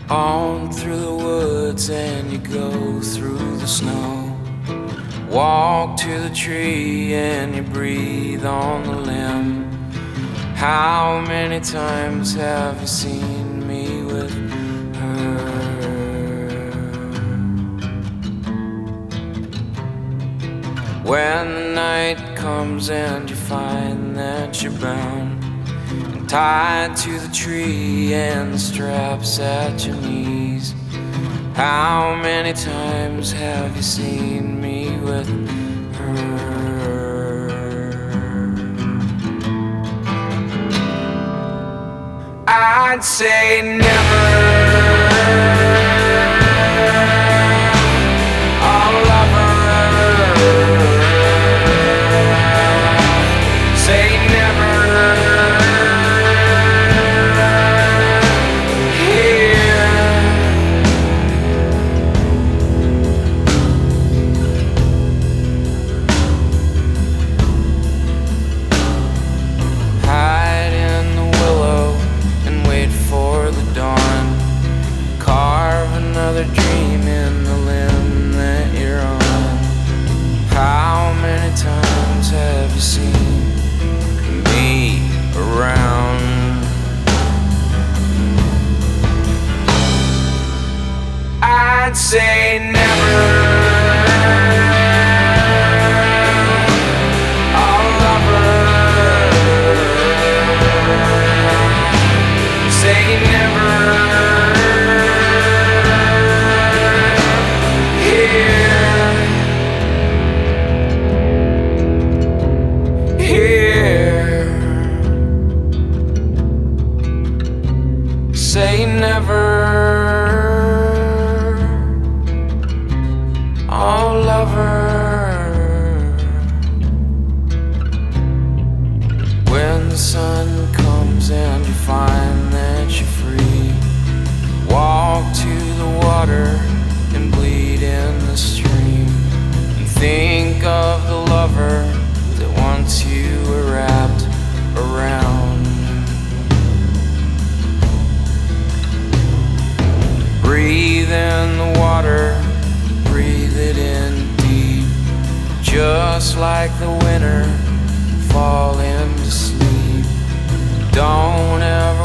On through the woods and you go through the snow. Walk to the tree and you breathe on the limb. How many times have you seen me with her? When the night comes and you find that you're bound, tied to the tree and the straps at your knees, how many times have you seen me with her? I'd say never. I'll love her. Say never. Another dream in the limb that you're on. How many times have you seen me around? I'd say never. I'll love her. Say never. Say never. I'll love her. When the sun comes and you find that you're free, walk to the water and bleed in the stream, and think of the lover that once you were wrapped around. Breathe in the water, breathe it in deep, just like the winter, fall into sleep. Don't ever